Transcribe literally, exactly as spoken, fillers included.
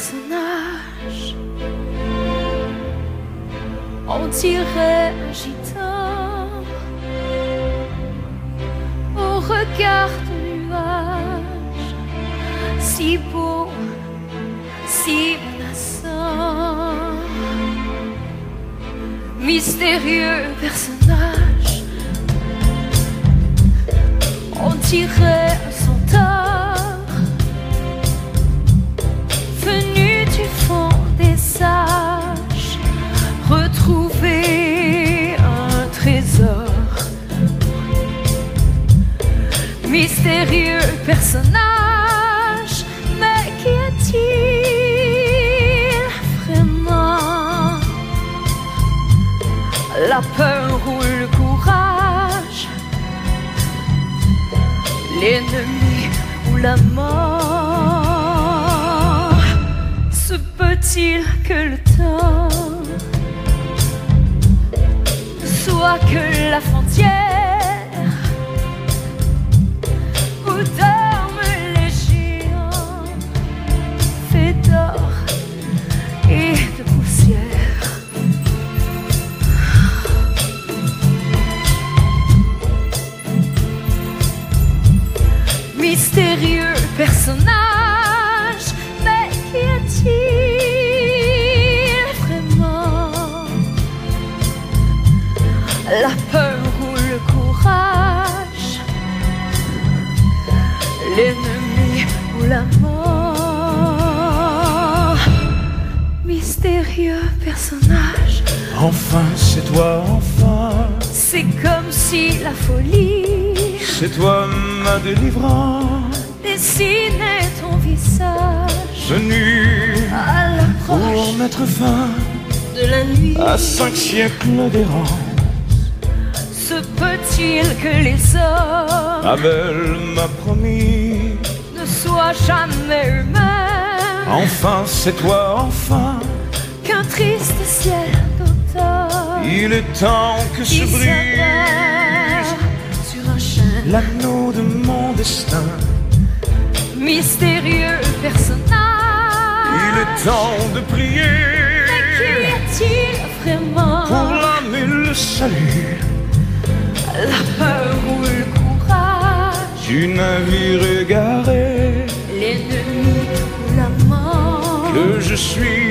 personnage. On dirait un gitan au regard de nuages, si beau, si menaçant. Mystérieux personnage, on dirait un centaure venu du fond des sages, retrouver un trésor. Mystérieux personnage, mais qui est-il vraiment? La peur ou le courage, l'ennemi ou la mort? Se peut-il que le temps soit que la frontière où dorment les géants, fait d'or et de poussière? Mystérieux personnage, mais qui est-il vraiment? La peur ou le courage, l'ennemi ou la mort? Mystérieux personnage, Enfin, c'est toi, enfin, c'est comme si la folie c'est toi ma délivrance, dessinait ton visage venu à pour l'approche mettre fin de la nuit. à cinq siècles d'errance. Se peut-il que les hommes Abel m'a promis, ne soient jamais eux-mêmes enfin, c'est toi, enfin, qu'un triste ciel d'automne il est temps que se qui brise s'abat sur un chêne? l'anneau de mon destin. Mystérieux personnage, Il est temps de prier mais qui est-il vraiment? pour l'âme et le salut La peur ou le courage, du navire égaré l'ennemi ou la mort? que je suis